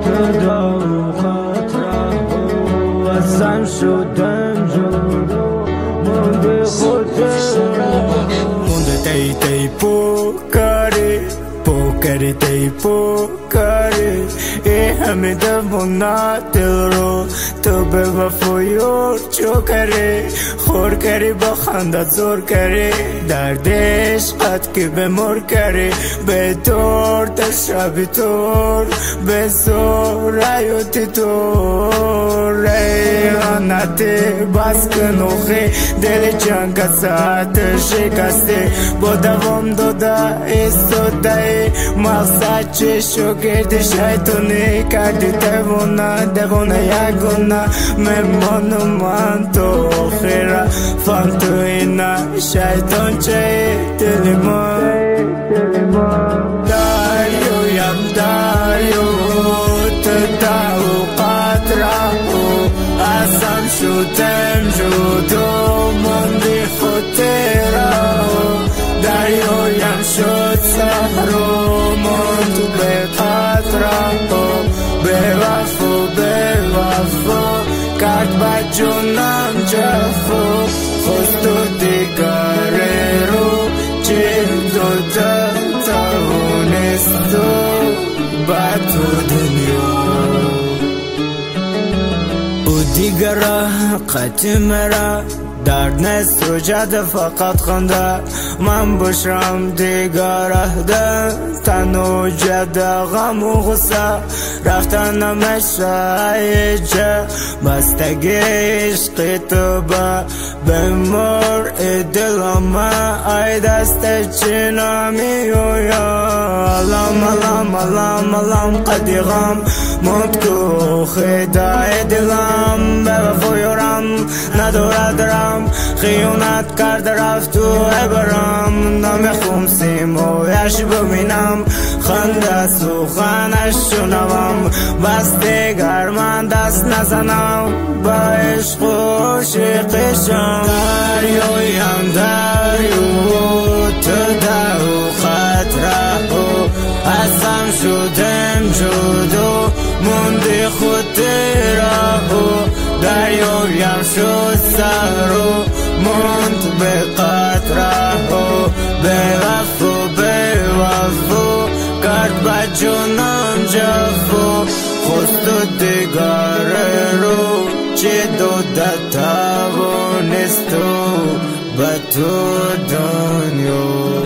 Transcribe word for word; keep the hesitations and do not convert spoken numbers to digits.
جدا و خطره و ازم شدم جدا مونده خاطره مونده تی تی پکاری پکاری تی پکاری ای همه دمونا دل رو تو به وفایور چو کری خور کری با خندت زور کری درد عشقت که بمر کری به طور تشربی طور به سورایوتی طور ریانت بس کنوخی دل جنگ ساعت شکسته با دوام داده ایستاده مقصد چشو گرد شیطانی کردی دوونه دوونه یگونه ممانو من تو خیره فان تو اینا شیطان چه دلی من داریویم داریو تو داو قطره ازم شدم جدا ماندی خاطره دریایم شد سهرو ماند به قطره به وفا به وفا کرد با جونم جفا خواست و دیگره رو چه داده توانست و با تو دنیا او دیگره قطعه را درد نست و جد فقط خنده من باشم دیگره ده تن و جد غم و غصه رفتنم شایجه بستگی عشق تو با بمر دلم ای دست چنامی و یا علم علم علم علم قدیغم موند کو خدای دلم به وفایورم ندارد درم خیانت کرده رفت و عبرم نمیخوام سیمایش ببینم خنده سخنش شنوم بس دیگر من دست نزنم با عشق و عشقشم دریایم دریو تو دو خطره ازم شدم جدا مونده خاطره دریایم شد سهرو ماند به قطره به وفا به وفا کرد با جونم جفا خواست و دیگره رو چه داده توانست و به تو دنیا